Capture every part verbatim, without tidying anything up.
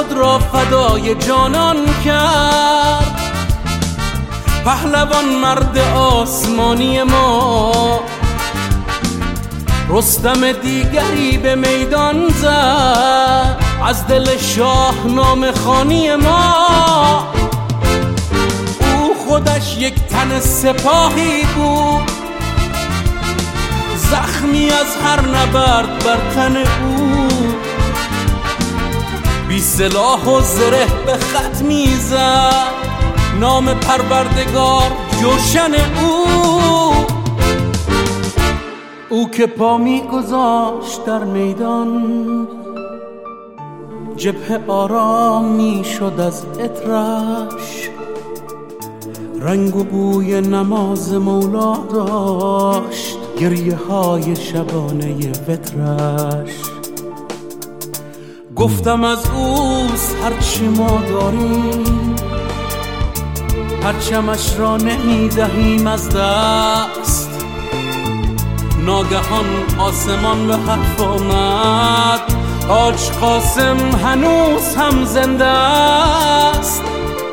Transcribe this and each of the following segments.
خود را فدای جانان کرد. پهلوان مرد آسمانی ما رستم دیگری به میدان زد از دل شاهنامه خوانی ما. او خودش یک تن سپاهی بود، زخمی از هر نبرد بر تن او. بی سلاح و زره به خط میزد نام پروردگار جوشن او. او که پا میگذاشت در میدان جبهه آرام میشد از عطرش. رنگ و بوی نماز مولا داشت گریه های شبانه وترش. گفتم از اوست هرچی ما داریم، پرچمش را نمیدهیم از دست. ناگهان آسمان به حرف آمد، حاج قاسم هنوز هم زنده است.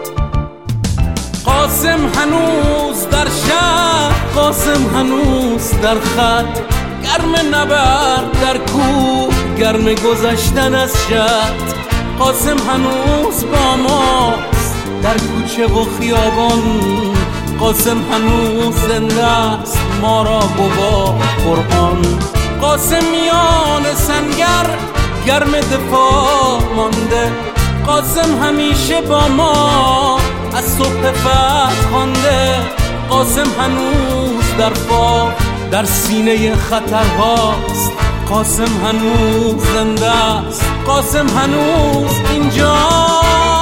قاسم هنوز در شهر، قاسم هنوز در خط، گرم نبرد در کوه، گرم گذشتن از شط. قاسم هنوز با ماست در کوچه و خیابان، قاسم هنوز زنده است ما را گواه قرآن. قاسم میان سنگر گرم دفاع مانده، قاسم همیشه با ما از صبح فتح خوانده. قاسم هنوز در فاق در سینه خطرهاست، قاسم هنوز زنده است، قاسم هنوز اینجاست.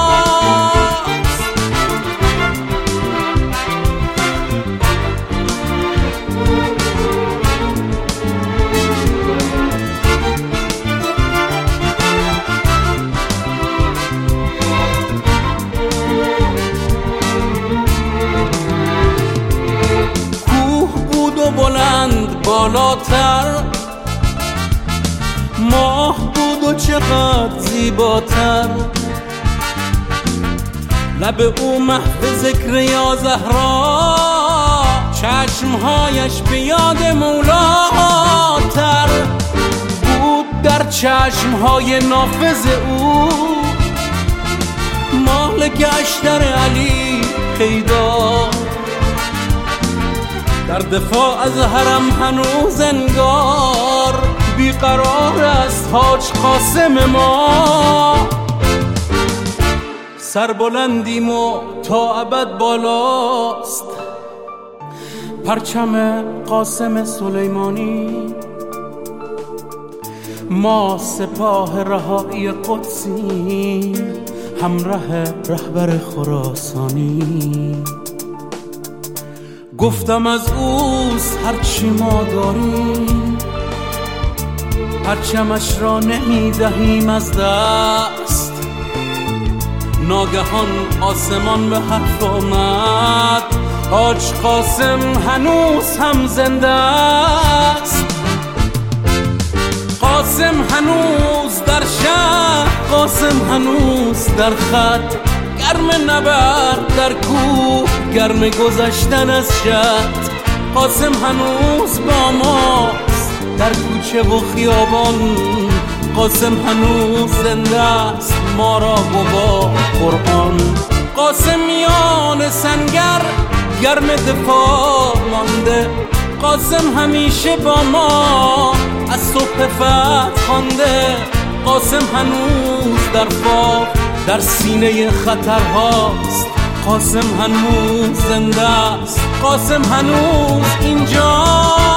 بلند بالاتر ماه بود و چقدر زیباتر. لب او محو ذکر یا زهرا، چشمهایش به یاد مولاتر بود. در چشمهای نافذ او مال گشتر علی پیدا. در دفاع از حرم هنوز انگار بیقرار است حاج قاسم ما. سربلندیم و تا ابد بالاست پرچم قاسم سلیمانی. ما سپاه رهایی قدسیم همراه رهبر خراسانی. گفتم از اوست هرچی ما داریم، پرچمش را نمیدهیم از دست. ناگهان آسمان به حرف آمد، حاج قاسم هنوز هم زنده است. قاسم هنوز در شهر، قاسم هنوز در خط، گرم نبرد در کوه، گرم گذشتن از شط. قاسم هنوز با ماست در کوچه و خیابان، قاسم هنوز زنده است ما را گواه قرآن. قاسم میان سنگر گرم دفاع مانده، قاسم همیشه با ما از صبح فتح خوانده. قاسم هنوز در فاق در سینه خطرهاست، قاسم هنوز زنده است، قاسم هنوز اینجا.